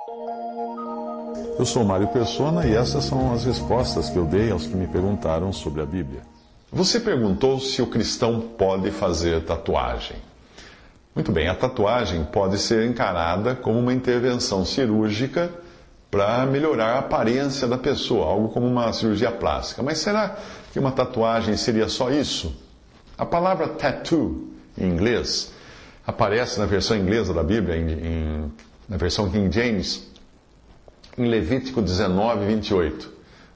Eu sou Mário Persona e essas são as respostas que eu dei aos que me perguntaram sobre a Bíblia. Você perguntou se o cristão pode fazer tatuagem. Muito bem, a tatuagem pode ser encarada como uma intervenção cirúrgica para melhorar a aparência da pessoa, algo como uma cirurgia plástica. Mas será que uma tatuagem seria só isso? A palavra tattoo, em inglês, aparece na versão inglesa da Bíblia, na versão King James, em Levítico 19, 28.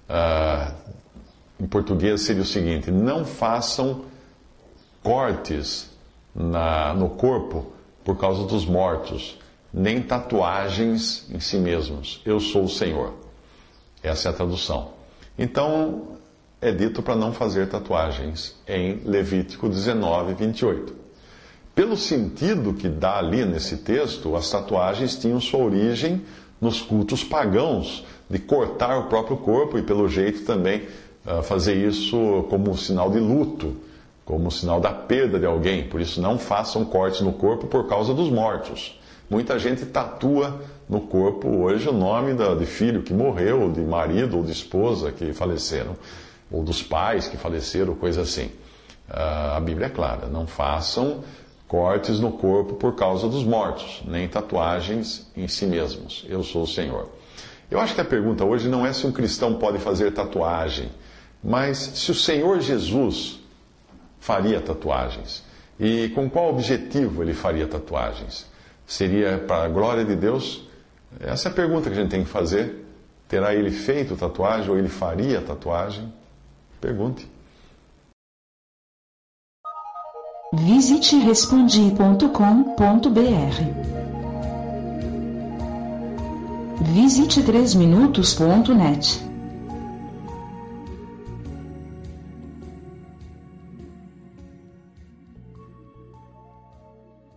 Em português seria o seguinte: não façam cortes no corpo por causa dos mortos, nem tatuagens em si mesmos. Eu sou o Senhor. Essa é a tradução. Então, é dito para não fazer tatuagens em Levítico 19, 28. Pelo sentido que dá ali nesse texto, as tatuagens tinham sua origem nos cultos pagãos, de cortar o próprio corpo e, pelo jeito, também fazer isso como sinal de luto, como sinal da perda de alguém. Por isso, não façam cortes no corpo por causa dos mortos. Muita gente tatua no corpo hoje o nome de filho que morreu, ou de marido ou de esposa que faleceram, ou dos pais que faleceram, coisa assim. A Bíblia é clara: não façam cortes no corpo por causa dos mortos, nem tatuagens em si mesmos. Eu sou o Senhor. Eu acho que a pergunta hoje não é se um cristão pode fazer tatuagem, mas se o Senhor Jesus faria tatuagens. E com qual objetivo ele faria tatuagens? Seria para a glória de Deus? Essa é a pergunta que a gente tem que fazer. Terá ele feito tatuagem ou ele faria tatuagem? Pergunte. Visite respondi.com.br. Visite 3minutos.net.